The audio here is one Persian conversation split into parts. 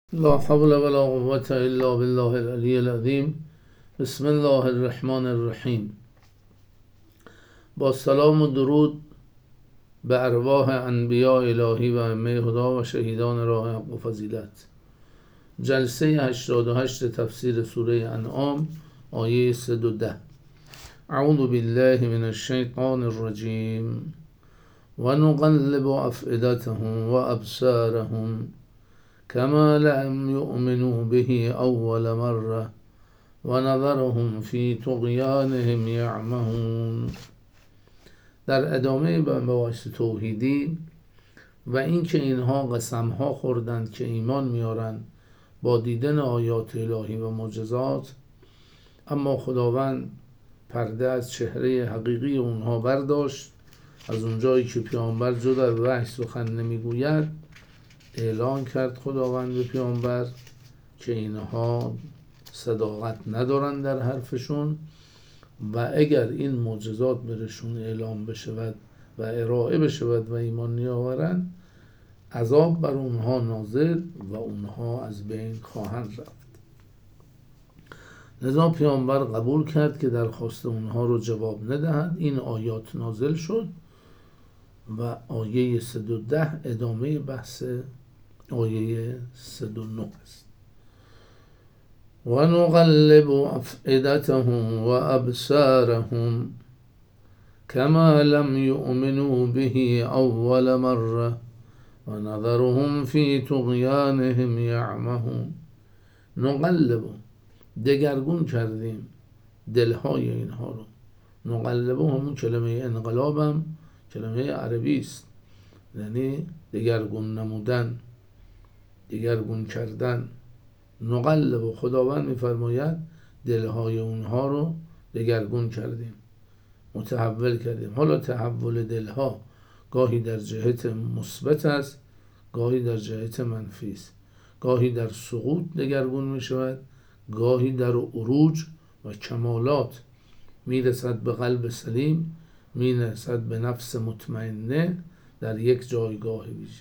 لا حول ولا قوة إلا بالله العلی العظیم. بسم الله الرحمن الرحیم. با سلام و درود به ارواح انبیاء الهی و ائمه هدا و شهیدان راه حق و فضیلت. جلسه 88 تفسیر سوره انعام، آیه 3-10. اعوذ بالله من الشیطان الرجیم و نقلب افئدتهم و ابصارهم كما لم يؤمنوا به اول مره و نظرهم فی طغیانهم یعمهون. در ادامه مباحث توحیدی و اینکه اینها قسمها خوردند که ایمان میارند با دیدن آیات الهی و معجزات، اما خداوند پرده از چهره حقیقی اونها برداشت. از اونجایی که پیامبر جز در وحی سخن نمیگوید، اعلان کرد خداوند به پیامبر که اینها صداقت ندارن در حرفشون و اگر این معجزات برشون اعلام بشود و ارائه بشود و ایمان نیاورند، عذاب بر اونها نازل و اونها از بین خواهند رفت. لذا پیامبر قبول کرد که درخواست اونها رو جواب ندهد. این آیات نازل شد و آیه 3-10 ادامه بحث آیه 3-9 است. و نقلب افئدتهم و ابصارهم كما لم يؤمنوا به اول مره و نظرهم فی طغیانهم یعمهون. نقلب، دگرگون کردیم دلهای اینها رو. نقلب همون کلمه انقلاب هم کلمه عربی است، یعنی دگرگون نمودن، دگرگون کردن. نقلب، خداوند میفرماید دلهای اونها رو دگرگون کردیم، متحول کردیم. حالا تحول دلها گاهی در جهت مثبت است، گاهی در جهت منفی است. گاهی در سقوط دگرگون می شود، گاهی در عروج و کمالات میرسد به قلب سلیم، میرسد به نفس مطمئنه در یک جایگاه ویژه.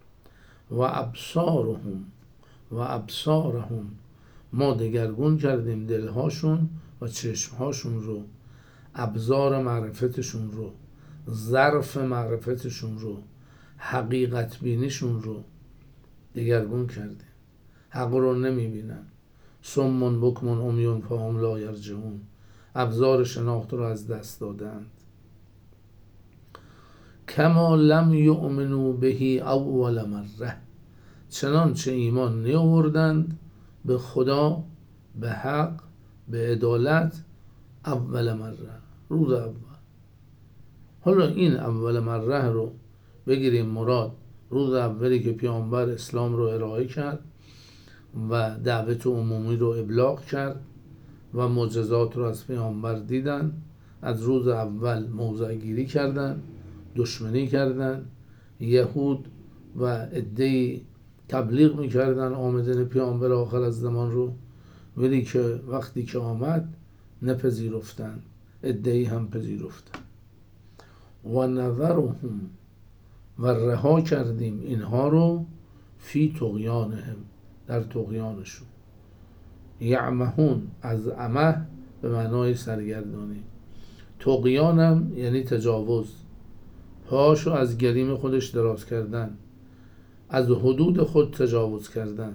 و ابصارهم، ما دگرگون کردیم دلهاشون و چشمهاشون رو، ابزار معرفتشون رو، ظرف معرفتشون رو، حقیقت بینیشون رو دگرگون کردیم. حق رو نمیبینن. صم بکم عمی فهم لا یرجعون، ابزار شناخت رو از دست دادند. کما لم یؤمنوا به اول مره، چنانچه ایمان نیاوردند به خدا، به حق، به عدالت اول مره، روز اول. حالا این اول مره رو بگیریم مراد روز اولی که پیامبر اسلام رو ارائه کرد و دعوت عمومی رو ابلاغ کرد و معجزات رو از پیامبر دیدن. از روز اول موضع گیری کردن، دشمنی کردن. یهود و عده‌ای تبلیغ میکردن آمدن پیامبر آخر از زمان رو، ولی که وقتی که آمد نپذیرفتن، عده‌ای هم پذیرفتن. و نظرهم، و رها کردیم اینها رو، فی طغیانهم، در طغیانشون. یعمهون، از عمه به معنای سرگردانی. طغیانم یعنی تجاوز، پاشو از گلیم خودش دراز کردن، از حدود خود تجاوز کردن.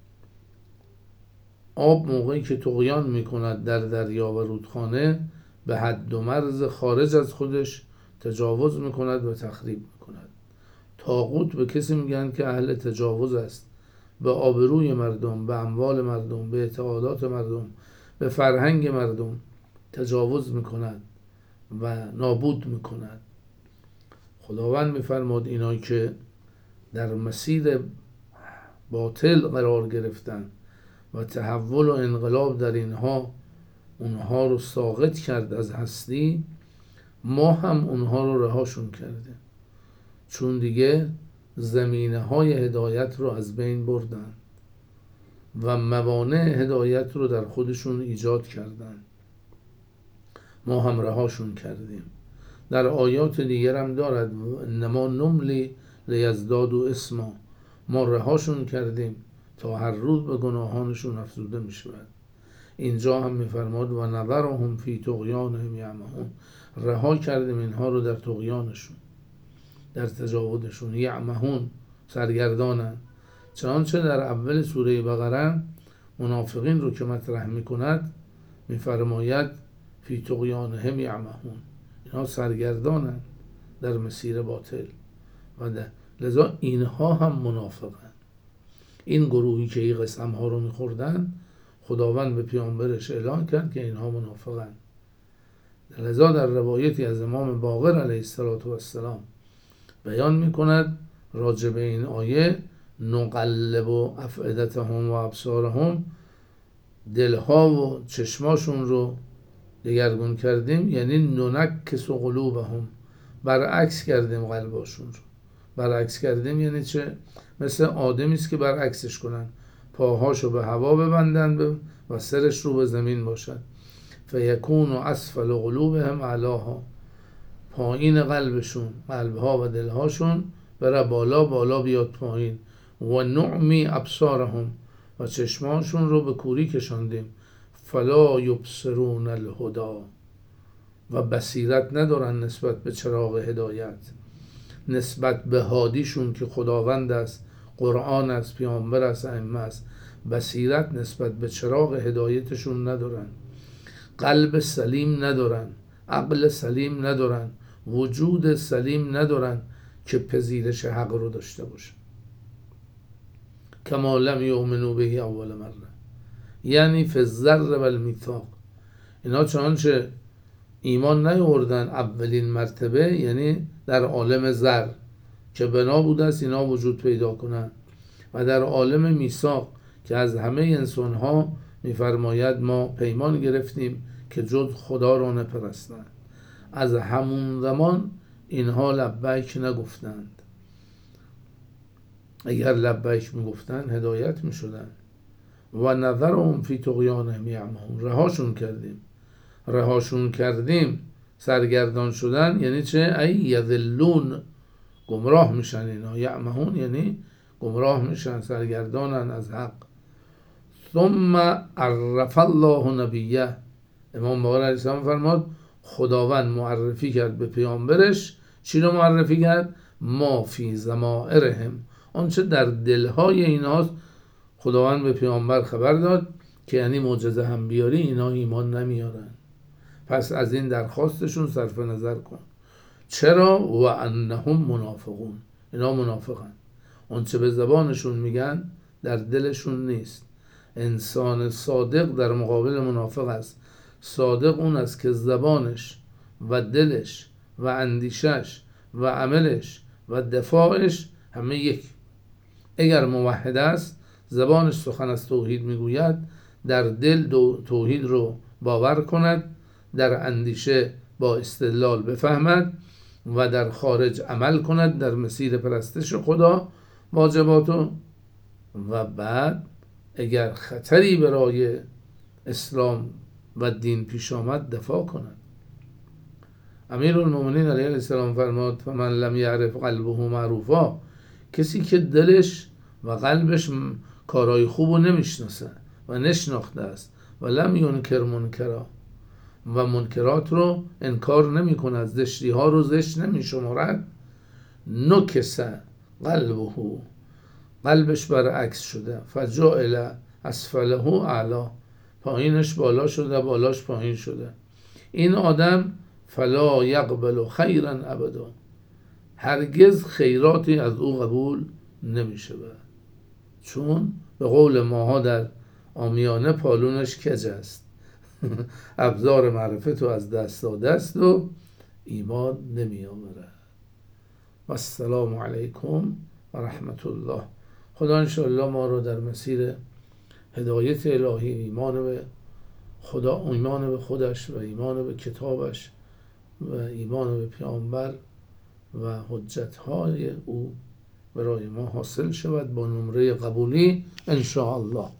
آب موقعی که طغیان میکند در دریا و رودخانه، به حد و مرز خارج از خودش تجاوز میکند و تخریب میکند. طاغوت به کسی میگن که اهل تجاوز است، به آبروی مردم، به اموال مردم، به اعتقادات مردم، به فرهنگ مردم تجاوز میکند و نابود میکند. خداوند میفرماد اینایی که در مسیر باطل قرار گرفتن و تحول و انقلاب در اونها رو ساقط کرد از هستی، ما هم اونها رو رهاشون کردیم، چون دیگه زمینه های هدایت رو از بین بردن و موانع هدایت رو در خودشون ایجاد کردن. ما هم رهاشون کردیم. در آیات دیگر هم دارد انما نملی لیزدادوا اسما، ما رهاشون کردیم تا هر روز به گناهانشون افزوده می شود. اینجا هم میفرماد و نذرهم فی طغیانهم یعمهون، رها کردیم اینها رو در طغیانشون، در تجاوزشون. یعمهون، سرگردانند. چنانچه در اول سوره بقره منافقین رو که مطرح میکند میفرماید فی طغیانهم یعمهون، اینها سرگردانند در مسیر باطل و لذا اینها هم منافقند. این گروهی که این قسم ها رو میخوردن، خداوند به پیامبرش اعلان کرد که اینها منافقند. لذا در روایتی از امام باقر علیه السلام بیان میکند راجع به این آیه: نقلب افئدتهم و ابصارهم، دلها و چشماشون رو دگرگون کردیم، یعنی ننکس قلوبهم، برعکس کردیم قلباشون رو. برعکس کردیم یعنی چه؟ مثل آدمی است که برعکسش کنن، پاهاشو به هوا ببندن و سرش رو به زمین باشد. فیکون اسفل قلوبهم اعلاها، پایین قلبشون، قلبها و دلهاشون بره بالا، بالا بیاد پایین. و نعمی ابصارهم، و چشماشون رو به کوری کشاندیم. فلا یبصرون الهدی، و بصیرت ندارن نسبت به چراغ هدایت، نسبت به هادیشون که خداوند است، قرآن است، پیامبر است، ائمه است. بصیرت نسبت به چراغ هدایتشون ندارن، قلب سلیم ندارن، عقل سلیم ندارن، وجود سلیم ندارن که پذیرش حق رو داشته باشن. کما لم یؤمنوا به اول مره، یعنی فی الذر و المیثاق، اینا چنانچه ایمان نیاوردن اولین مرتبه، یعنی در عالم ذر که بنا بوده است اینا وجود پیدا کنن، و در عالم میثاق که از همه انسان ها میفرماید ما پیمان گرفتیم که جز خدا را نپرستند. از همون زمان اینها لبیک نگفتند. اگر لبیک میگفتند هدایت میشدند. و نذرهم فی طغیانهم یعمهون، رهاشون کردیم سرگردان شدن، یعنی چه؟ ای یذلون، گمراه میشن اینا. یعمهون یعنی گمراه میشن، سرگردانن از حق. ثم عرف الله نبیه، امام باقر علیه السلام فرماد خداوند معرفی کرد به پیامبرش. چی رو معرفی کرد؟ ما فی ضمائرهم، آنچه در دلهای ایناست. خداوند به پیامبر خبر داد که یعنی معجزه هم بیاری اینا ایمان نمیارن، پس از این درخواستشون صرف نظر کن. چرا؟ و انهم منافقون، اینا منافقن. آنچه به زبانشون میگن در دلشون نیست. انسان صادق در مقابل منافق است. صادق اون است که زبانش و دلش و اندیشش و عملش و دفاعش همه یک. اگر موحد است، زبانش سخن از توحید میگوید، در دل توحید رو باور کند، در اندیشه با استدلال بفهمد و در خارج عمل کند در مسیر پرستش خدا، واجباتو، و بعد اگر خطری برای اسلام و دین پیش آمد دفاع کند. امیرالمومنین علیه السلام فرماد فمن لم یعرف قلبه معروفا، کسی که دلش و قلبش کارهای خوب رو نمیشناسه و نشناخته است، و لم ینکر منکرا، و منکرات رو انکار نمی کند، زشتی ها رو زشت نمی شمارد، نکسه قلبه، قلبش برعکس شده، فجعل اسفله اعلا، پایینش بالا شده، بالاش پایین شده. این آدم فلا یقبل خیرا ابدا، هرگز خیراتی از او قبول نمی شود، چون به قول ماها در عامیانه پالونش کج است. ابزار معرفت رو از دست داده است و ایمان نمی آورد. و السلام علیکم و رحمت الله. خدا انشاءالله ما رو در مسیر هدایت الهی، ایمان به خدا، ایمان به خودش و ایمان به کتابش و ایمان به پیامبر و حجتهای او برای ما حاصل شود با نمره قبولی انشاءالله.